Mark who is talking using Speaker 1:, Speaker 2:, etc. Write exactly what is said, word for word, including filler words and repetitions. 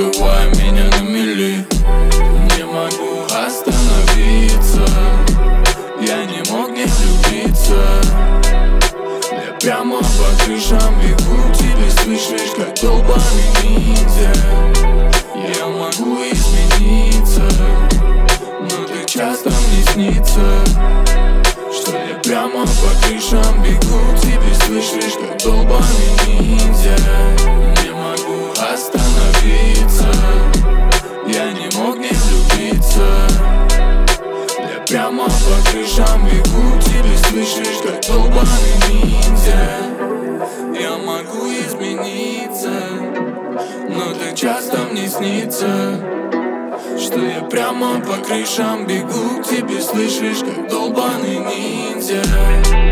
Speaker 1: сбивая меня на мели. Не могу остановиться, я не мог не влюбиться. Я прямо по крышам бегу к тебе, слышишь, как долбаный ниндзя. Я могу измениться, но ты часто мне снится, что я прямо по крышам бегу к тебе, слышишь, как долбаный ниндзя. Не могу остановиться, я не мог не влюбиться. Я прямо по крышам бегу к тебе, слышишь, как долбаный ниндзя. Я могу измениться, но так часто мне снится, что я прямо по крышам бегу к тебе, слышишь, как долбаный ниндзя.